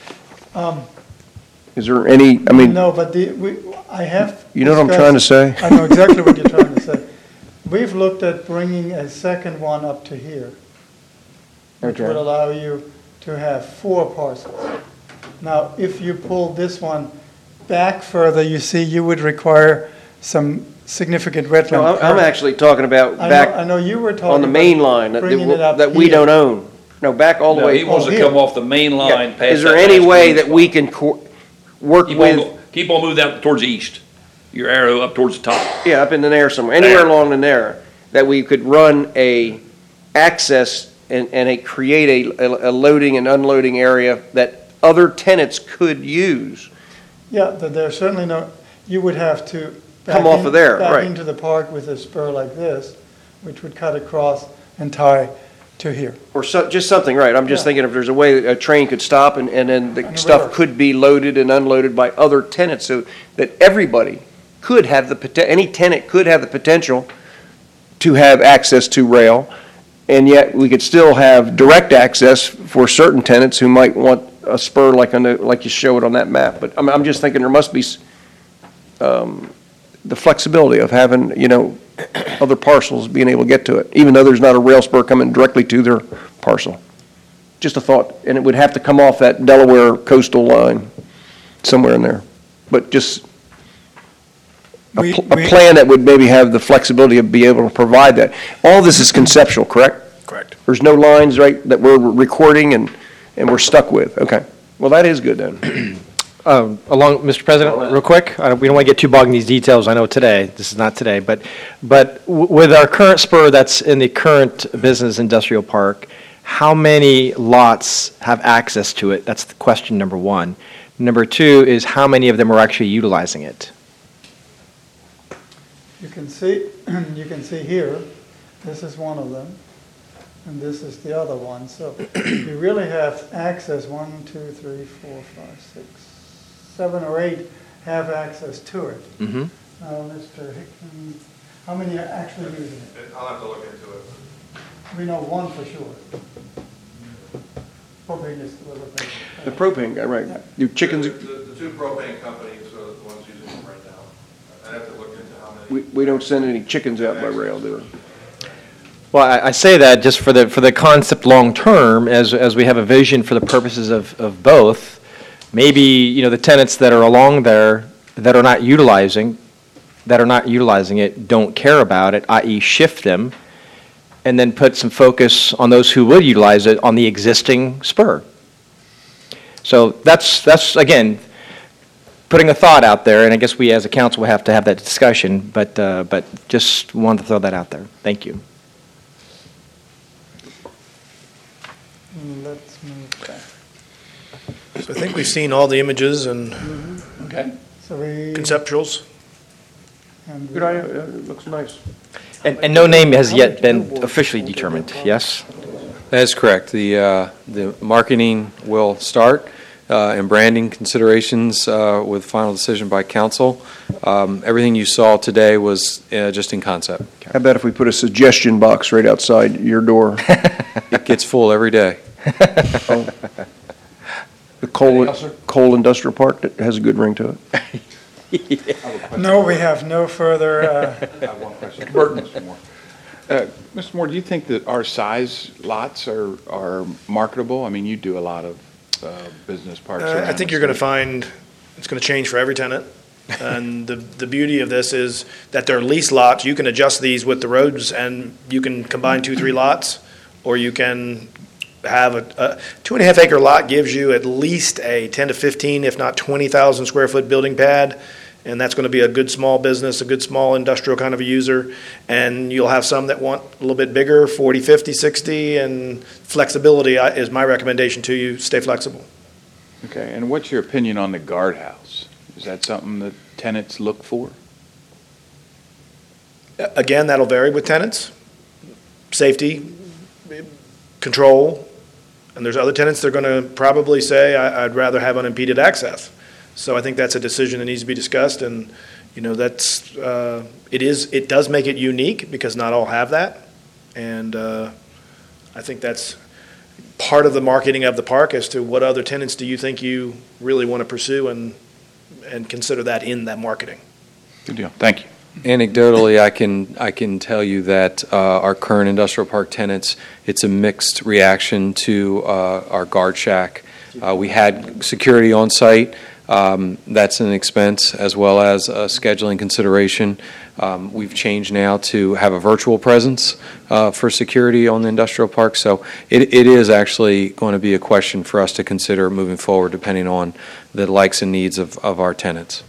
Um, Is there any, I mean, No, but the, we, I have. you know what I'm trying to say? discussed- I know exactly what you're trying to say. We've looked at bringing a second one up to here, which Okay. would allow you to have four parcels. Now, if you pull this one back further, you see, you would require some significant wetland. No, I'm, I'm clearance. actually talking about I know, back I know you were talking. on the main line that, bringing it up that we here. don't own. No, back all the No, way. he wants to here. come off the main line Yeah. past Is there that any last way green that spot. we can co- work Keep on, with, go- keep on moving out towards the east. Your arrow up towards the top. yeah, up in the Nair somewhere, anywhere There. along the Nair, that we could run a access and, and a, create a, a loading and unloading area that other tenants could use? Yeah, th- there's certainly no, you would have to. back Come off in- of there, Back right. into the park with a spur like this, which would cut across and tie to here. Or so, just something, right, I'm just Yeah. thinking if there's a way that a train could stop and, and then And the the stuff reverse. could be loaded and unloaded by other tenants, so that everybody could have the, poten- any tenant could have the potential to have access to rail, and yet we could still have direct access for certain tenants who might want a spur like on the, like you show it on that map. But I'm, I'm just thinking there must be, s- um, the flexibility of having, you know, other parcels being able to get to it, even though there's not a rail spur coming directly to their parcel. Just a thought, and it would have to come off that Delaware coastal line, somewhere in there. But just a, We- pl- a we- plan that would maybe have the flexibility of be able to provide that. All this is conceptual, correct? Correct. There's no lines, right, that we're recording and, and we're stuck with, okay. Well, that is good then. Um, Along, Mister President, real quick, I don't- we don't want to get too bogged in these details, I know today, this is not today, but, but w- with our current spur that's in the current business industrial park, how many lots have access to it? That's the question number one. Number two is how many of them are actually utilizing it? You can see, you can see here, this is one of them, and this is the other one. So you really have access, one, two, three, four, five, six, seven or eight have access to it. Mm-hmm. Now, Mister Hickman, how many are actually using it? I'll have to look into it. We know one for sure. Propane is the other thing. The propane guy, right. Your chickens, The, the the two propane companies are the ones using them right now. I'd have to look into how many. we, we don't send any chickens out by rail, do we? Well, I, I say that just for the, for the concept long-term, as, as we have a vision for the purposes of, of both. Maybe, you know, the tenants that are along there that are not utilizing, that are not utilizing it, don't care about it, that is shift them, and then put some focus on those who would utilize it on the existing spur. So that's, that's again, putting a thought out there, and I guess we as a council will have to have that discussion, but, uh, but just wanted to throw that out there. Thank you. Let's move back. So I think we've seen all the images and Okay. So we. conceptuals. and we- Good idea, yeah, it looks nice. And, and no name has yet been officially determined, yes? That is correct. The, uh, the marketing will start, uh, and branding considerations, uh, with final decision by council. Um, everything you saw today was, uh, just in concept. How about if we put a suggestion box right outside your door? It gets full every day. Oh. The coal, coal industrial park that has a good ring to it. No, we have no further, uh, I have one question. Burton. Mister Moore. Uh, Mister Moore, do you think that our size lots are, are marketable? I mean, you do a lot of uh, business parks. Uh, I around think the you're going to state. find, it's going to change for every tenant. And the, the beauty of this is that they're lease lots. You can adjust these with the roads and you can combine two, three lots. Or you can have a, a two and a half acre lot gives you at least a ten to fifteen, if not twenty thousand square foot building pad. And that's going to be a good small business, a good small industrial kind of a user. And you'll have some that want a little bit bigger, forty, fifty, sixty, and flexibility I- is my recommendation to you. Stay flexible. Okay, and what's your opinion on the guardhouse? Is that something that tenants look for? A- Again, that'll vary with tenants. Safety, control, and there's other tenants that are going to probably say, I- I'd rather have unimpeded access. So I think that's a decision that needs to be discussed, and, you know, that's, uh, it is, it does make it unique, because not all have that, and uh, I think that's part of the marketing of the park as to what other tenants do you think you really want to pursue, and, and consider that in that marketing. Good deal. Thank you. Anecdotally, I can, I can tell you that uh, our current industrial park tenants, it's a mixed reaction to uh, our guard shack. Uh, We had security on site. Um, That's an expense as well as a scheduling consideration. Um, We've changed now to have a virtual presence uh, for security on the industrial park. So it, it is actually going to be a question for us to consider moving forward, depending on the likes and needs of, of our tenants.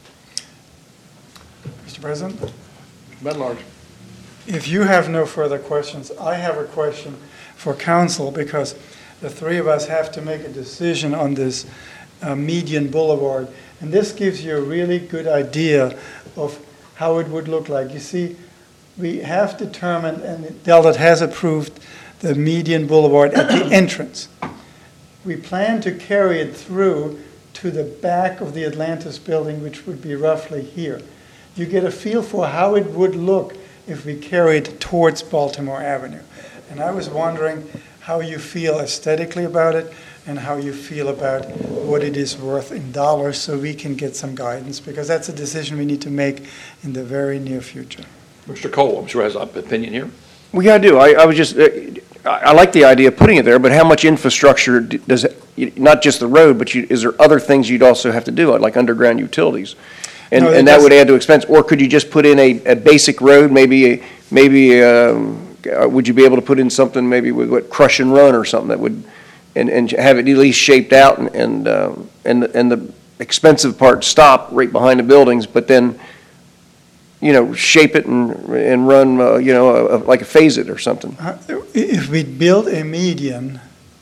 Mister President? At large. If you have no further questions, I have a question for council, because the three of us have to make a decision on this uh, median boulevard. And this gives you a really good idea of how it would look like. You see, we have determined, and Delta has approved, the median boulevard at the entrance. We plan to carry it through to the back of the Atlantis building, which would be roughly here. You get a feel for how it would look if we carried towards Baltimore Avenue. And I was wondering how you feel aesthetically about it and how you feel about what it is worth in dollars, so we can get some guidance, because that's a decision we need to make in the very near future. Mister Cole, I'm sure has an opinion here. We gotta do, I, I was just, uh, I, I like the idea of putting it there, but how much infrastructure d- does it, not just the road, but you, is there other things you'd also have to do, like underground utilities? And, No, it and that would does- add to expense, or could you just put in a, a basic road, maybe, a- maybe, um, uh, would you be able to put in something maybe with what, crush and run or something that would, and, and have it at least shaped out, and, and, um, and, the- and the expensive part stop right behind the buildings, but then, you know, shape it and, and run, uh, you know, a- a- like a phase it or something? Uh, If we build a median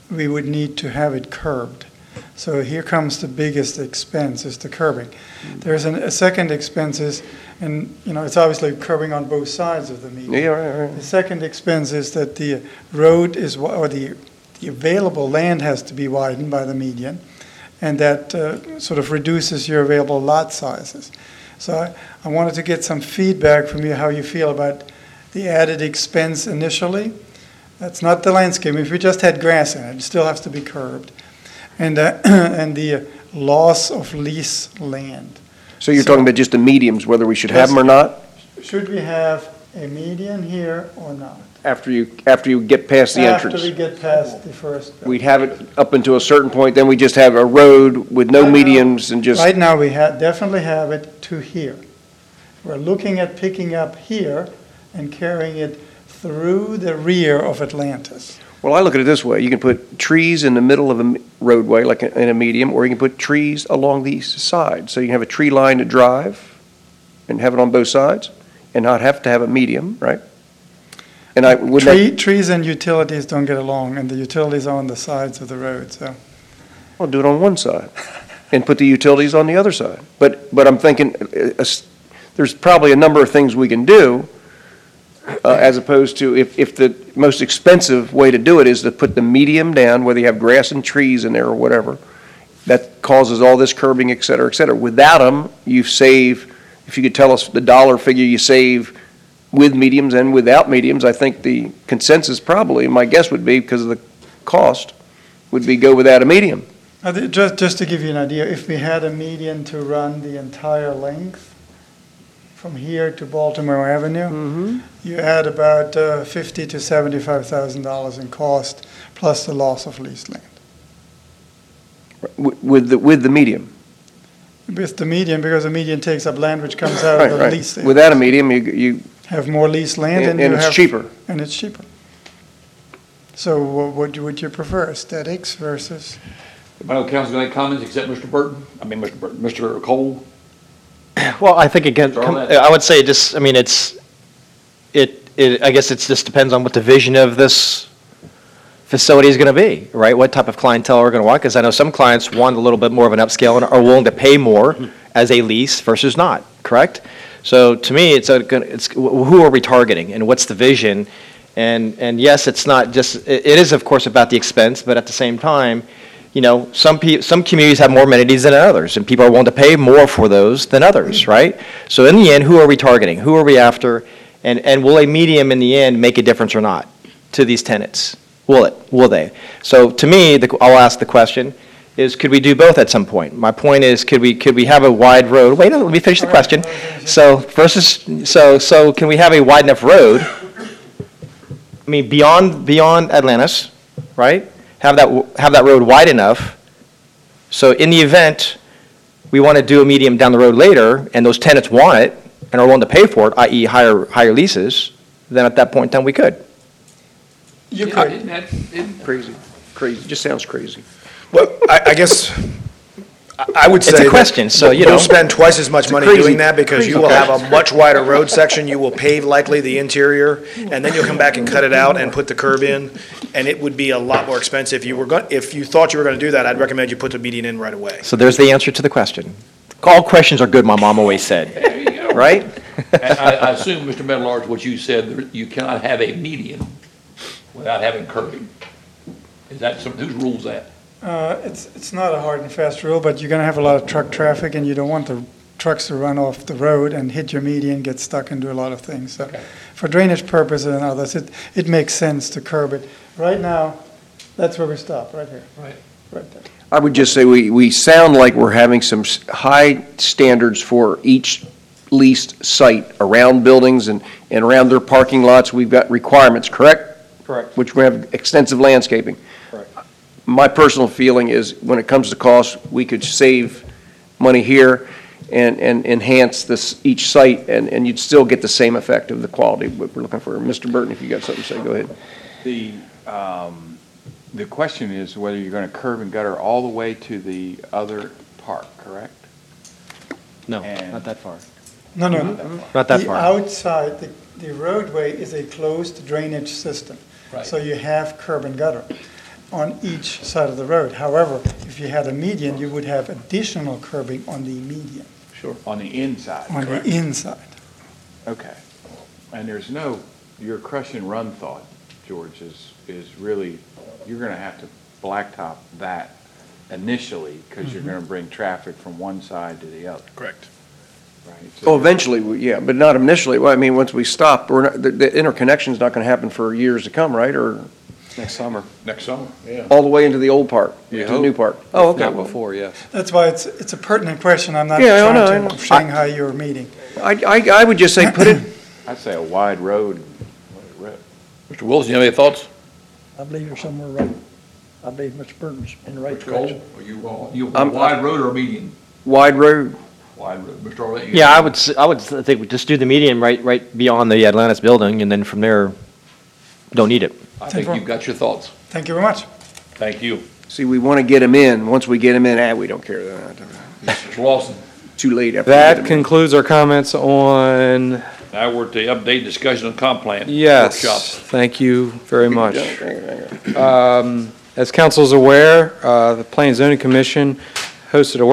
we would need to have it curbed. So here comes the biggest expense, is the curbing. There's an, a second expense is, and, you know, it's obviously curbing on both sides of the median. Yeah, right, right. The second expense is that the road is, wi- or the, the available land has to be widened by the median, and that uh, sort of reduces your available lot sizes. So I, I wanted to get some feedback from you, how you feel about the added expense initially. That's not the landscaping. If we just had grass in it, it still has to be curbed. And, uh, and the uh, loss of lease land. So you're talking about just the mediums, whether we should have them or not? Should we have a median here or not? After you, after you get past the entrance? After we get past the first. We'd have it up until a certain point, then we just have a road with no Right now- mediums and just, Right now, we ha definitely have it to here. We're looking at picking up here and carrying it through the rear of Atlantis. well, I look at it this way. You can put trees in the middle of a m- roadway, like a- in a medium, or you can put trees along the east side. So you can have a tree line to drive and have it on both sides and not have to have a medium, right? And I, wouldn't that- Tree, trees and utilities don't get along, and the utilities are on the sides of the road, so. Well, do it on one side and put the utilities on the other side. But, but I'm thinking, uh, uh, s- there's probably a number of things we can do, uh, as opposed to, if, if the most expensive way to do it is to put the medium down, whether you have grass and trees in there or whatever, that causes all this curbing, et cetera, et cetera. Without them, you save, if you could tell us the dollar figure you save with mediums and without mediums, I think the consensus probably, my guess would be, because of the cost, would be go without a medium. I thi- Just, just to give you an idea, if we had a median to run the entire length from here to Baltimore Avenue, you add about uh, fifty to seventy-five thousand dollars in cost, plus the loss of leased land. Wi- With the, with the medium. With the median, because the median takes up land which comes out Right, of the right. lease. Without a medium, you, you, Have more leased land And- and and you it's have. cheaper. And it's cheaper. So what would you, would you prefer, aesthetics versus? Anybody on council got any comments except Mister Burton? I mean, Mister Burton, Mister Cole? Well, I think again, Start com- with that. I would say just, I mean, it's, it, it, I guess it just depends on what the vision of this facility is going to be, right? What type of clientele are going to want? Because I know some clients want a little bit more of an upscale and are willing to pay more as a lease versus not, correct? So to me, it's, a, gonna- it's, who are we targeting and what's the vision? And, and yes, it's not just, it it is of course about the expense, but at the same time, you know, some pe, some communities have more amenities than others, and people are willing to pay more for those than others, right? So in the end, who are we targeting? Who are we after? And, and will a medium in the end make a difference or not to these tenants? Will it? Will they? So to me, the, I'll ask the question, is could we do both at some point? My point is, could we, could we have a wide road? Wait, let me finish the question. So versus, so, so can we have a wide enough road? I mean, beyond, beyond Atlantis, right? Have that, have that road wide enough, so in the event we want to do a medium down the road later, and those tenants want it, and are willing to pay for it, that is higher, higher leases, then at that point in time, we could. You Yeah, could. isn't that- isn't- crazy, crazy, just sounds crazy. Well, I, I guess, I- I would say. It's a that question, so, you You'll know. spend twice as much It's a money crazy- doing that because you will crazy- have a much wider road section, you will pave likely the interior, and then you'll come back and cut it out and put the curb in, and it would be a lot more expensive. If you were going, if you thought you were going to do that, I'd recommend you put the median in right away. So there's the answer to the question. All questions are good, my mom always said, There you go. right? And I, I assume, Mister Meadowlarge, what you said, there- you cannot have a median without having curbing. Is that some, whose rule's that? Uh, It's, it's not a hard and fast rule, but you're going to have a lot of truck traffic, and you don't want the trucks to run off the road and hit your median, get stuck and do a lot of things. So for drainage purposes and others, it, it makes sense to curb it. Right now, that's where we stop, right here. Right. Right there. I would just say we, we sound like we're having some s- high standards for each leased site around buildings and, and around their parking lots. We've got requirements, correct? Correct. Which we have extensive landscaping. Correct. My personal feeling is, when it comes to cost, we could save money here and, and enhance this, each site, and, and you'd still get the same effect of the quality what we're looking for. Mister Burton, if you got something to say, go ahead. The, um, the question is whether you're going to curb and gutter all the way to the other park, correct? No, And- not that far. No, no. Not that The far. outside, the, the roadway is a closed drainage system. Right. So you have curb and gutter. on each side of the road. However, if you had a median, you would have additional curbing on the median, Sure. On the inside, on correct? the inside. Okay. And there's no, your crush and run thought, George, is, is really, you're gonna have to blacktop that initially, because you're gonna bring traffic from one side to the other, Correct. right? Oh, eventually, we- yeah, but not initially. Well, I mean, once we stop, we're not, the, the interconnection's not gonna happen for years to come, right? Or Next summer. Next summer, yeah. all the way into the old park, You to the new hope. park? Oh, okay. Not before, yes. That's why it's, it's a pertinent question. I'm not Yeah, I know, I trying know. to Shanghai your meeting. I, I, I would just say, put it, I'd say a wide road. Mister Wilson, you have any thoughts? I believe you're somewhere right. I believe Mister Burton's in the right Mister Cole, direction. are you, uh, you I'm- wide road or median? wide road. Wide road. Mister Arlett, you- Yeah, I would, s- I would s- think we just do the median right, right beyond the Atlantis building, and then from there, don't need it. I think you've got your thoughts. Thank you very much. Thank you. See, we want to get them in. Once we get them in, ah, we don't care. Mister Lawson, Too late after we get That 'em in. concludes our comments on, now we're at the update discussion on comp plan. yes, Workshop. thank you very much. Hang on. Um, As council is aware, uh, the Planning and Zoning Commission hosted a